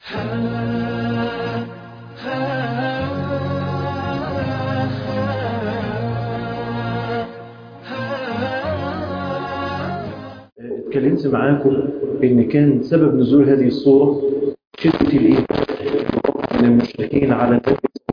اتكلمت معاكم ان كان سبب نزول هذه الصورة شدة الايمان من المشركين على النبي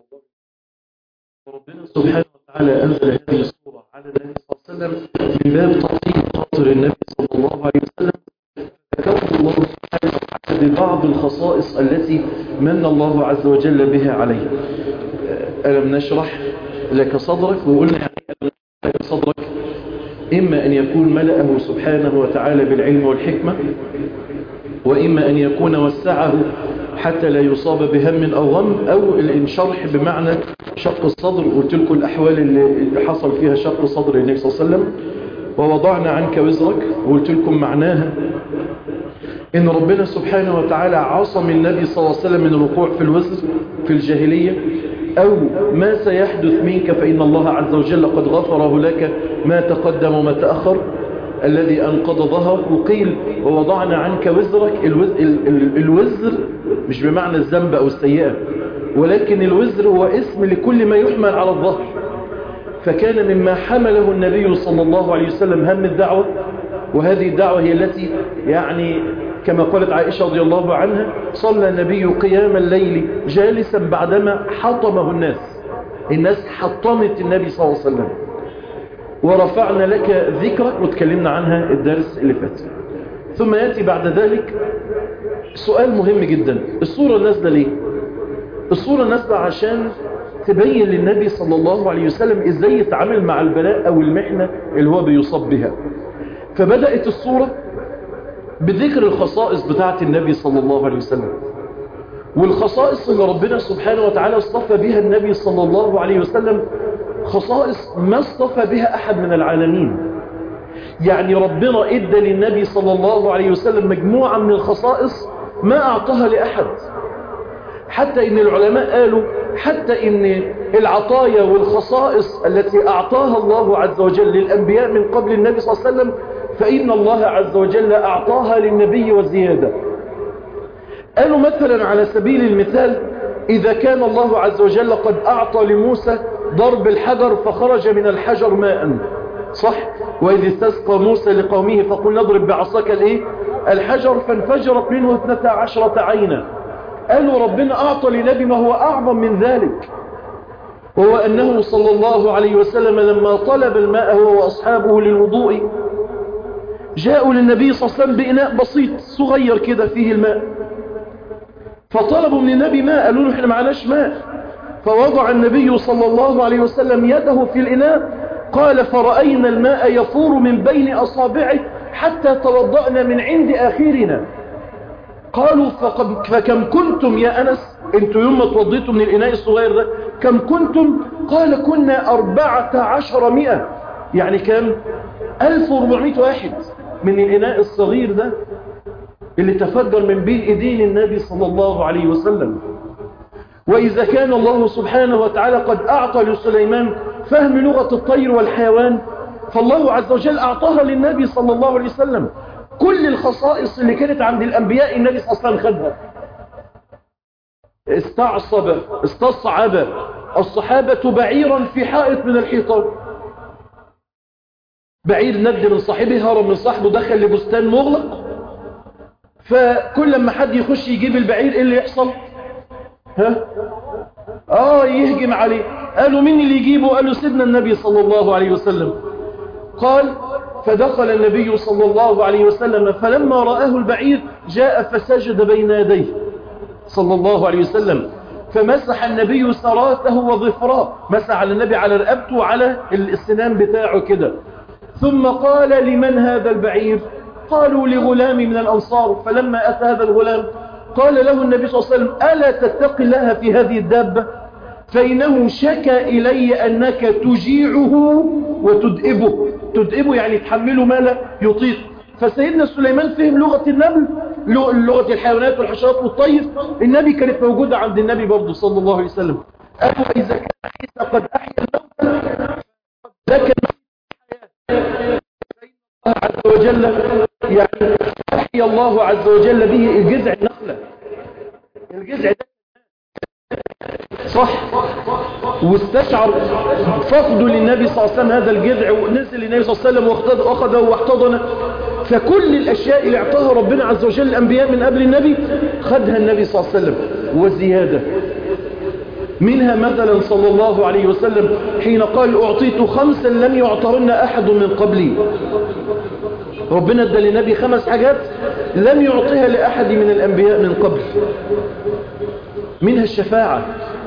ربنا سبحانه وتعالى انزل هذه الصورة على النبي صلى الله عليه وسلم من باب تطيب خاطر النبي صلى الله عليه وسلم. فكون الله سبحانه وتعالى ببعض الخصائص التي من الله عز وجل بها عليه. ألم نشرح لك صدرك؟ وقلنا يعني ألم نشرح لك صدرك إما أن يكون ملأه سبحانه وتعالى بالعلم والحكمة، وإما أن يكون وسعه حتى لا يصاب بهم أو غم، أو الانشرح بمعنى شق الصدر. قلت لكم الأحوال اللي حصل فيها شق صدر النبي صلى الله عليه وسلم. ووضعنا عنك وزرك، وقلت لكم معناها إن ربنا سبحانه وتعالى عصم النبي صلى الله عليه وسلم من الوقوع في الوزر في الجاهلية، أو ما سيحدث منك فإن الله عز وجل قد غفره لك ما تقدم وما تأخر الذي أنقض ظهرك. وقيل ووضعنا عنك وزرك. الوزر مش بمعنى الذنب أو السيئة، ولكن الوزر هو اسم لكل ما يحمل على الظهر. فكان مما حمله النبي صلى الله عليه وسلم هم الدعوة، وهذه الدعوة هي التي يعني كما قالت عائشة رضي الله عنها صلى النبي قيام الليل جالسا بعدما حطمه الناس حطمت النبي صلى الله عليه وسلم. ورفعنا لك ذكرك، وتكلمنا عنها الدرس اللي فات. ثم يأتي بعد ذلك سؤال مهم جدا. الصورة نازلة ليه؟ الصورة نازلة عشان تبين للنبي صلى الله عليه وسلم ازاي يتعامل مع البلاء او المحنة اللي هو بيصاب بها. فبدأت الصورة بذكر الخصائص بتاعة النبي صلى الله عليه وسلم، والخصائص اللي ربنا سبحانه وتعالى اصطفى بها النبي صلى الله عليه وسلم خصائص ما اصطفى بها أحد من العالمين. يعني ربنا ادى للنبي صلى الله عليه وسلم مجموعة من الخصائص ما أعطاها لأحد. حتى إن العلماء قالوا حتى إن العطايا والخصائص التي أعطاها الله عز وجل للأنبياء من قبل النبي صلى الله عليه وسلم فإن الله عز وجل أعطاها للنبي وزيادة. قالوا مثلا على سبيل المثال إذا كان الله عز وجل قد أعطى لموسى ضرب الحجر فخرج من الحجر ماء، صح؟ وإذ استسقى موسى لقومه فقل نضرب بعصاك الحجر فانفجرت منه 12 عينا. قالوا ربنا أعطى لنبي ما هو أعظم من ذلك، وهو أنه صلى الله عليه وسلم لما طلب الماء هو وأصحابه للوضوء جاءوا للنبي صلى الله عليه وسلم بإناء بسيط صغير كده فيه الماء، فطلبوا من النبي ماء. قالوا له احنا معناش ماء. فوضع النبي صلى الله عليه وسلم يده في الإناء قال فرأينا الماء يفور من بين أصابعه حتى توضأنا من عند آخرنا. قالوا فكم كنتم يا أنس انتوا يوم ما توضيتوا من الإناء الصغير ده كم كنتم؟ قال كنا 1400، يعني كم؟ 1400 واحد من الإناء الصغير ده اللي تفجر من بين ايدين النبي صلى الله عليه وسلم. وإذا كان الله سبحانه وتعالى قد أعطى لسليمان فهم لغة الطير والحيوان فالله عز وجل أعطاها للنبي صلى الله عليه وسلم. كل الخصائص اللي كانت عند الأنبياء النبي صلى الله عليه وسلم خدها. استصعب الصحابة بعيرا في حائط من الحيطان، بعير ند من صاحبه، هرب من صاحبه، دخل لبستان مغلق، فكل ما حد يخش يجيب البعير ايه اللي يحصل؟ يهجم عليه. قالوا مين اللي يجيبه؟ قالوا سيدنا النبي صلى الله عليه وسلم. قال فدخل النبي صلى الله عليه وسلم فلما رآه البعير جاء فسجد بين يديه صلى الله عليه وسلم فمسح النبي سراته وظفراه، مسح على النبي على رقبته وعلى السنان بتاعه كده. ثم قال لمن هذا البعير؟ قالوا لغلام من الأنصار. فلما أتى هذا الغلام قال له النبي صلى الله عليه وسلم ألا تتقي الله في هذه الدابة فإنه شكى إلي أنك تجيعه وتدئبه. تدئبه يعني تحمله ما لا يطيق. فسيدنا سليمان فهم لغة النمل، لغة الحيوانات والحشرات والطير. النبي كانت موجودة عند النبي برضه صلى الله عليه وسلم. قالوا إذا كان عيسى قد أحيا الموتى ذاك الله عز وجل يعني أحيا الله عز وجل به الجذع النخلة. واستشعر فقده للنبي صلى الله عليه وسلم هذا الجذع، ونزل النبي صلى الله عليه وسلم واخذه واحتضنه. فكل الأشياء اللي اعطاها ربنا عز وجل الأنبياء من قبل النبي خدها النبي صلى الله عليه وسلم وزيادة منها. مثلا صلى الله عليه وسلم حين قال أعطيت 5 لم يعطهن أحد من قبلي، ربنا ادى للنبي 5 حاجات لم يعطيها لأحد من الأنبياء من قبل. منها الشفاعة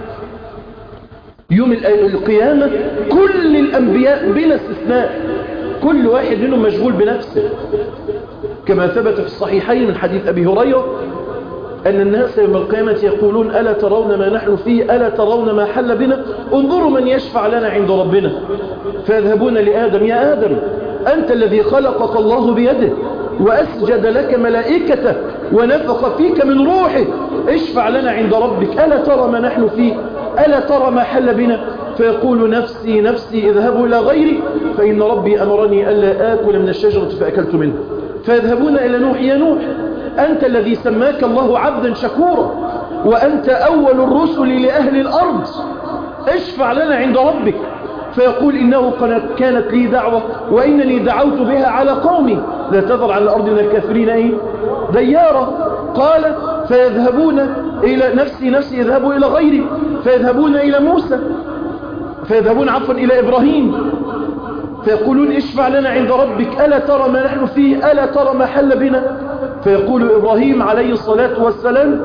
يوم القيامة، كل الأنبياء بلا استثناء كل واحد منهم مشغول بنفسه، كما ثبت في الصحيحين من حديث أبي هريرة أن الناس يوم القيامة يقولون ألا ترون ما نحن فيه، ألا ترون ما حل بنا، انظروا من يشفع لنا عند ربنا. فيذهبون لآدم، يا آدم أنت الذي خلقك الله بيده وأسجد لك ملائكته ونفخ فيك من روحه، اشفع لنا عند ربك، ألا ترى ما نحن فيه، ألا ترى ما حل بنا. فيقول نفسي نفسي اذهبوا إلى غيري فإن ربي أمرني ألا آكل من الشجرة فأكلت منها. فيذهبون إلى نوح، يا نوح أنت الذي سماك الله عبدا شكورا وأنت أول الرسل لأهل الأرض، اشفع لنا عند ربك. فيقول إنه كانت لي دعوة وإنني دعوت بها على قومي لا تذر على الأرض من الكافرين ديارا. قال فيذهبون إلى نفسي يذهبوا إلى غيري، فيذهبون إلى موسى، فيذهبون عفوا إلى إبراهيم فيقولون اشفع لنا عند ربك، ألا ترى ما نحن فيه، ألا ترى ما حل بنا. فيقول إبراهيم عليه الصلاة والسلام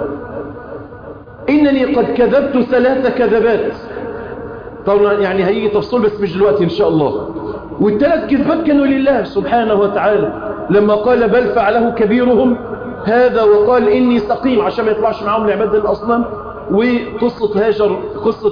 إنني قد كذبت 3 كذبات. طبعا يعني هيجي تفصيل بس مش دلوقتي إن شاء الله. وال3 كذبات كانوا لله سبحانه وتعالى، لما قال بل فعله كبيرهم هذا، وقال إني سقيم عشان ما يطلعش معهم لعبادة الأصنام. وقصة هاجر، قصة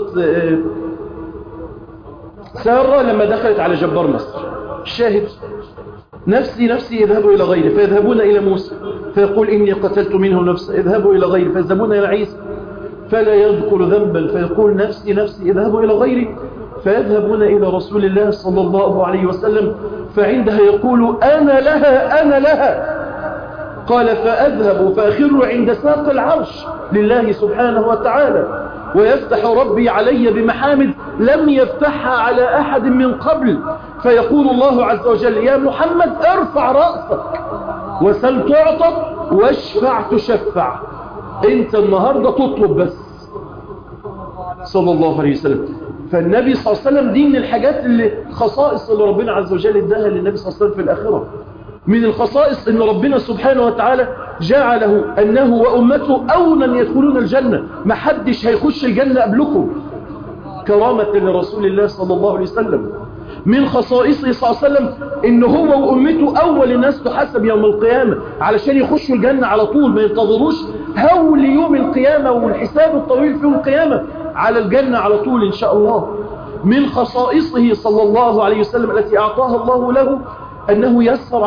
سارة لما دخلت على جبار مصر. الشاهد نفسي يذهبوا إلى غيره، فيذهبون إلى موسى فيقول إني قتلت منه نفسا، يذهبوا إلى غيره، فيذهبون إلى عيسى فلا يذكر ذنبا فيقول نفسي يذهبوا إلى غيره، فيذهبون إلى رسول الله صلى الله عليه وسلم فعندها يقول أنا لها. قال فأذهب فأخر عند ساق العرش لله سبحانه وتعالى ويفتح ربي علي بمحامد لم يفتحها على أحد من قبل، فيقول الله عز وجل يا محمد ارفع رأسك وسل تعطى واشفع تشفع، انت النهاردة تطلب بس. صلى الله عليه وسلم. فالنبي صلى الله عليه وسلم دي من الحاجات اللي خصائص اللي ربنا عز وجل اداها للنبي صلى الله عليه وسلم في الآخرة. من الخصائص ان ربنا سبحانه وتعالى جعله أنه وأمته أولا يدخلون الجنة، ما حدش هيخش الجنة قبلكم، كرامة لرسول الله صلى الله عليه وسلم. من خصائصه صلى الله عليه وسلم إن هو وأمته أول الناس تحسب يوم القيامة علشان يخشوا الجنة على طول، ما ينتظروش هول يوم القيامة والحساب الطويل في يوم القيامة، على الجنة على طول إن شاء الله. من خصائصه صلى الله عليه وسلم التي أعطاها الله له أنه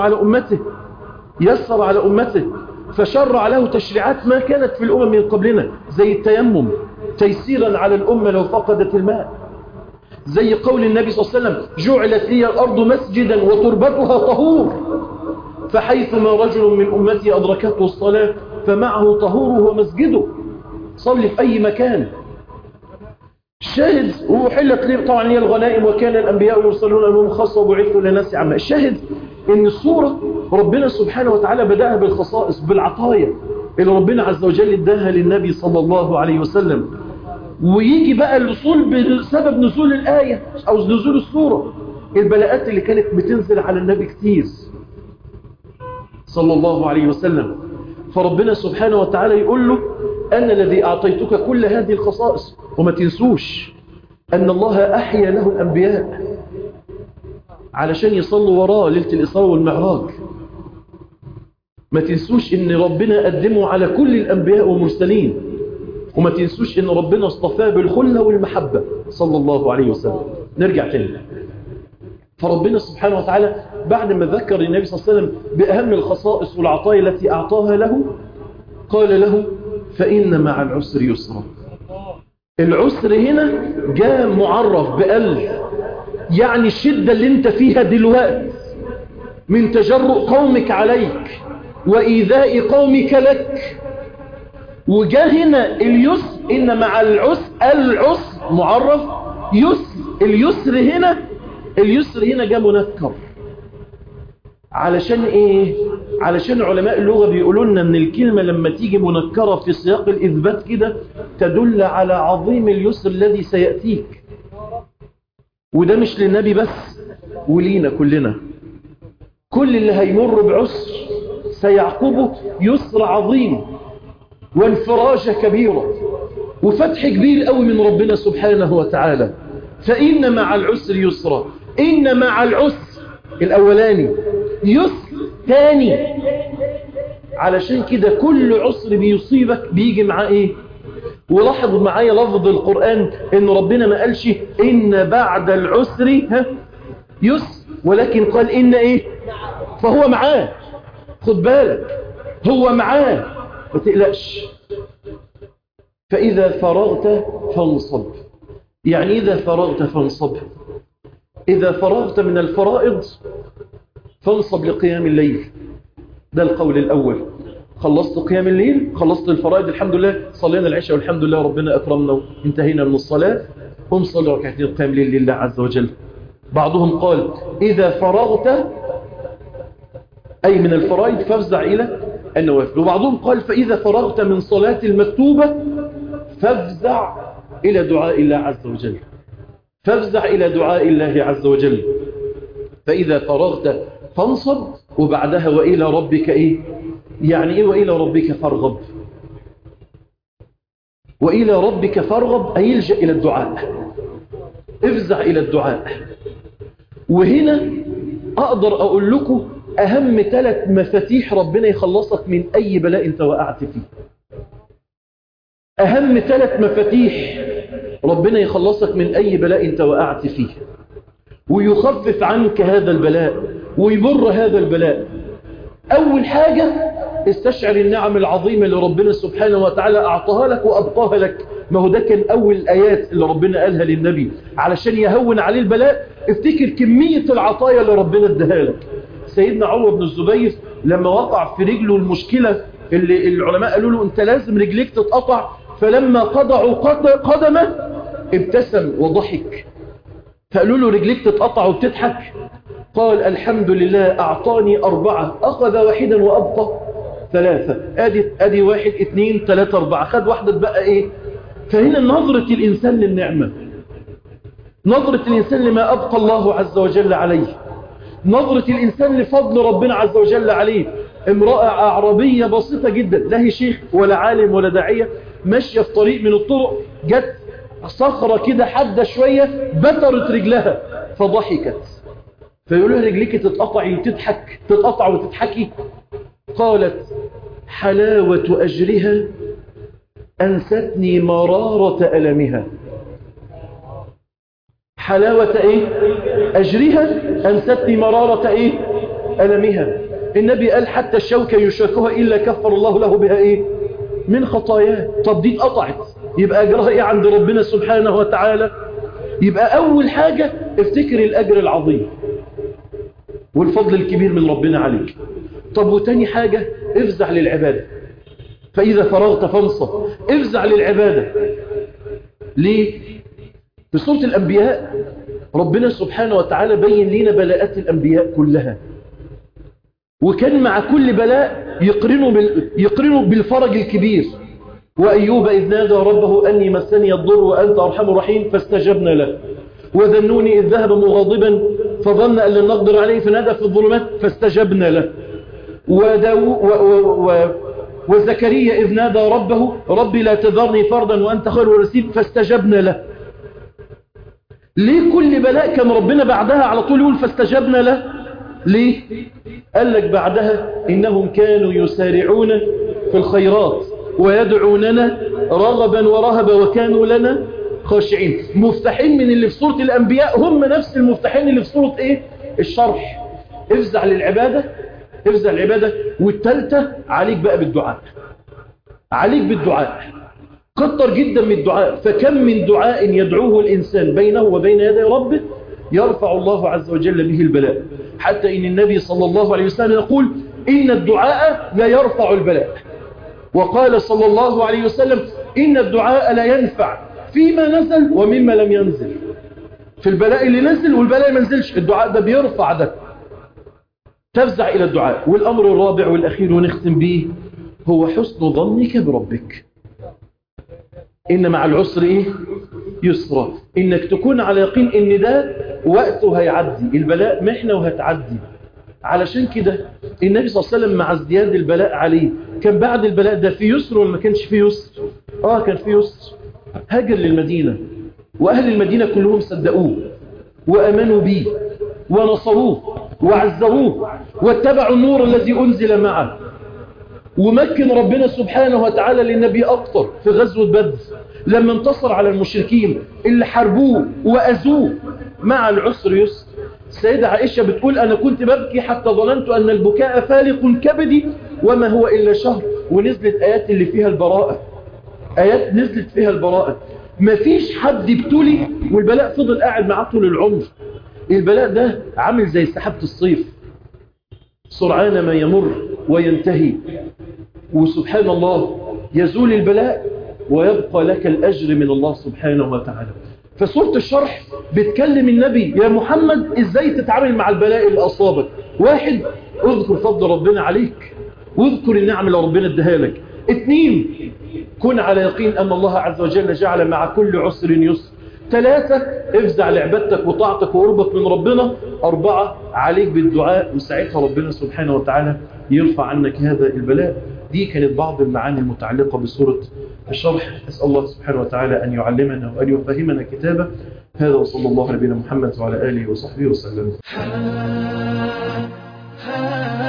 يسر على أمته فشرع له تشريعات ما كانت في الأمم من قبلنا، زي التيمم تيسيرا على الأمة لو فقدت الماء، زي قول النبي صلى الله عليه وسلم جعلت لي الأرض مسجدا وتربتها طهور، فحيثما رجل من أمتي أدركته الصلاة فمعه طهوره ومسجده، صلي في أي مكان. الشاهد وحلت لي طبعا هي الغنائم وكان الأنبياء يرسلون لهم خاصة وبعثوا لناس عامة. الشاهد إن الصورة ربنا سبحانه وتعالى بدأها بالخصائص بالعطايا اللي ربنا عز وجل اداها للنبي صلى الله عليه وسلم. ويجي بقى الوصول بسبب نزول الآية أو نزول السورة، البلاءات اللي كانت بتنزل على النبي كتير صلى الله عليه وسلم، فربنا سبحانه وتعالى يقول له أنا الذي أعطيتك كل هذه الخصائص. وما تنسوش أن الله أحيا له الأنبياء علشان يصلوا وراه ليلة الإسراء والمعراج. ما تنسوش أن ربنا قدمه على كل الأنبياء والمرسلين، وما تنسوش أن ربنا اصطفاه بالخلة والمحبة صلى الله عليه وسلم. نرجع تاني، فربنا سبحانه وتعالى بعد ما ذكر النبي صلى الله عليه وسلم بأهم الخصائص والعطايا التي أعطاها له قال له فإن مع العسر يسرا. العسر هنا جاء معرف بقلب، يعني الشدة اللي انت فيها دلوقتي من تجرؤ قومك عليك وإيذاء قومك لك، وجاء هنا اليسر إن مع العسر معرف يسر. اليسر هنا جاء منكر. علشان ايه؟ علشان علماء اللغة بيقولوا لنا ان الكلمة لما تيجي منكرة في سياق الإثبات كده تدل على عظيم اليسر الذي سيأتيك. وده مش للنبي بس، ولينا كلنا. كل اللي هيمر بعسر سيعقبه يسر عظيم وانفراجة كبيرة وفتح كبير قوي من ربنا سبحانه وتعالى. فإن مع العسر يسرا. إن مع العسر الأولاني يسر ثاني. علشان كده كل عسر بيصيبك بيجي معاه ايه؟ ولاحظ معايا لفظ القرآن ان ربنا ما قالش ان بعد العسر يسر، ولكن قال ان ايه؟ فهو معاه. خد بالك، هو معاه، ما تقلقش. فإذا فرغت فانصب. يعني إذا فرغت فانصب، إذا فرغت من الفرائض فانصب لقيام الليل. ده القول الأول. خلصت قيام الليل، خلصت الفرائض، الحمد لله، صلينا العشاء والحمد لله ربنا أكرمنا وانتهينا من الصلاة، قم صلي ركعتين قيام الليل لله عز وجل. بعضهم قال إذا فرغت أي من الفرائض فافزع إلى النوافل. وبعضهم قال فإذا فرغت من صلاة المكتوبة فافزع إلى دعاء الله عز وجل. فافزع إلى دعاء الله عز وجل. فإذا فرغت فانصب، وبعدها وإلى ربك إيه؟ يعني إيه وإلى ربك فارغب؟ وإلى ربك فارغب أي يلجأ إلى الدعاء. افزع إلى الدعاء. وهنا أقدر أقول لكم أهم 3 مفاتيح ربنا يخلصك من أي بلاء أنت وقعت فيه. أهم 3 مفاتيح ربنا يخلصك من أي بلاء أنت وقعت فيه ويخفف عنك هذا البلاء ويمر هذا البلاء. أول حاجة استشعر النعم العظيمة اللي ربنا سبحانه وتعالى أعطاها لك وأبقاها لك. ما هو ده كان أول الآيات اللي ربنا قالها للنبي علشان يهون عليه البلاء. افتكر كمية العطايا اللي ربنا اداها لك. سيدنا عروة بن الزبير لما وقع في رجله المشكلة اللي العلماء قالوا له أنت لازم رجليك تتقطع، فلما قطعوا قدمه ابتسم وضحك. فقالوا له رجليك تتقطع وبتضحك؟ قال الحمد لله أعطاني 4، أخذ واحدا وأبقى 3. أدي 1 2 3 4، خد واحدة بقى إيه؟ فهنا نظرة الإنسان للنعمة، نظرة الإنسان لما أبقى الله عز وجل عليه، نظرة الإنسان لفضل ربنا عز وجل عليه. امرأة أعرابية بسيطة جدا، لا هي شيخ ولا عالم ولا داعية، ماشية في طريق من الطرق، جت صخرة كده حادة شوية بترت رجلها فضحكت. فيقول لها رجليك تتقطعي وتضحك، تتقطع وتضحكي؟ قالت حلاوة أجرها أنستني مرارة ألمها. حلاوة إيه؟ أجرها أنستني مرارة إيه؟ ألمها. النبي قال حتى الشوكة يشاكها إلا كفر الله له بها إيه؟ من خطاياه. طب دي اتقطعت يبقى أجرها إيه عند ربنا سبحانه وتعالى؟ يبقى أول حاجة افتكر الأجر العظيم والفضل الكبير من ربنا عليك. طب وتاني حاجة افزع للعبادة. فإذا فرغت فانصب، افزع للعبادة. ليه؟ في سورة الأنبياء ربنا سبحانه وتعالى بين لنا بلاءات الأنبياء كلها، وكان مع كل بلاء يقرنوا بالفرج الكبير. وأيوب إذ نادى ربه أني مسني الضر وأنت أرحم الراحمين فاستجبنا له. وذنون إذ ذهب مغاضبا فظن أن لن نقدر عليه فنادى في الظلمات فاستجبنا له. وزكريا إذ نادى ربه ربي لا تذرني فردا وأنت خير الوارثين فاستجبنا له. ليه كل بلاء كان ربنا بعدها على طول يقول فاستجبنا له؟ ليه؟ قال لك بعدها إنهم كانوا يسارعون في الخيرات ويدعوننا رغبا ورهبا وكانوا لنا خاشعين. مفتاحين من اللي في سورة الأنبياء هم نفس المفتاحين اللي في سورة إيه؟ الشرح. افزع للعبادة، افزع العبادة. والثالثة عليك بقى بالدعاء، عليك بالدعاء، كتر جدا من الدعاء. فكم من دعاء يدعوه الإنسان بينه وبين يدي ربه يرفع الله عز وجل به البلاء، حتى إن النبي صلى الله عليه وسلم يقول إن الدعاء لا يرفع البلاء. وقال صلى الله عليه وسلم إن الدعاء لا ينفع فيما نزل ومما لم ينزل. في البلاء اللي نزل والبلاء ما نزلش، الدعاء ده بيرفع ده، تفزع إلى الدعاء. والأمر الرابع والأخير ونختم به هو حسن ظنك بربك. إن مع العسر إيه؟ يسرا. إنك تكون على يقين إن ده وقته هيعدي، البلاء محنة وهتعدي. علشان كده النبي صلى الله عليه وسلم مع ازدياد البلاء عليه كان بعد البلاء ده في يسر ولا ما كانش في يسر؟ كان في يسر. هاجر للمدينة، وأهل المدينة كلهم صدقوه وأمنوا به ونصروه وعزروه واتبعوا النور الذي أنزل معه. ومكن ربنا سبحانه وتعالى للنبي أكتر في غزوة بدر لما انتصر على المشركين اللي حاربوه وأذوه. مع العسر يسر. السيدة عائشة بتقول أنا كنت ببكي حتى ظننت أن البكاء فالق كبدي وما هو إلا شهر. ونزلت آيات اللي فيها البراءة، آيات نزلت فيها البراءة. مفيش حد ابتلي والبلاء فضل قاعد معاه طول العمر. البلاء ده عامل زي سحابة الصيف، سرعان ما يمر وينتهي، وسبحان الله يزول البلاء ويبقى لك الأجر من الله سبحانه وتعالى. فسورة الشرح بتكلم النبي يا محمد ازاي تتعامل مع البلاء اللي أصابك. 1، اذكر فضل ربنا عليك واذكر النعم اللي ربنا اداها لك. 2، كن على يقين أن الله عز وجل جعل مع كل عسر يسر. 3، افزع لعبادتك وطاعتك وقربك من ربنا. 4، عليك بالدعاء وساعتها ربنا سبحانه وتعالى يرفع عنك هذا البلاء. دي كانت بعض المعاني المتعلقة بسورة الشرح. أسأل الله سبحانه وتعالى أن يعلمنا وأن يفهمنا كتابه. هذا وصلى الله على نبينا محمد وعلى آله وصحبه وسلم.